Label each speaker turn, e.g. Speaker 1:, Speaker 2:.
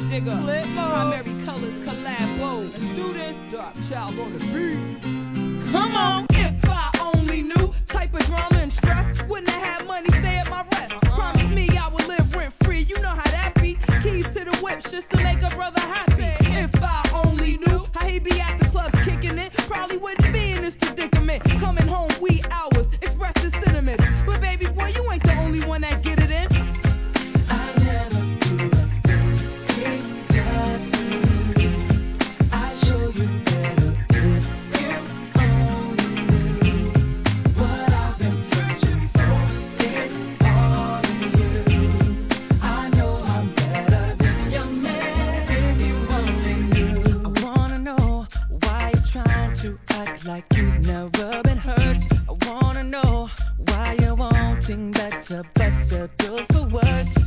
Speaker 1: digger.
Speaker 2: Flip mode.
Speaker 1: Primary colors collabo.
Speaker 2: Let's do this.
Speaker 1: Dark child on the beat.
Speaker 2: Come on.
Speaker 1: If I only knew type of drama and stress, wouldn't have had money, stay at my rest. Promise me I would live rent free. You know how that be. Keys to the whip just to make a brother happy. If I only knew how he be at the clubs kicking it, probably wouldn't be in this predicament. Coming home wee hours, express his sentiments. But baby boy, you ain't the only one that get it in.
Speaker 3: I never do the things he does to me. I'd show you better if you only knew what I've been searching for. It's all in you. I know I'm better than your man if you only knew. I wanna know why you're trying to act like you've never been hurt. I wanna know why you're wanting better but still for what.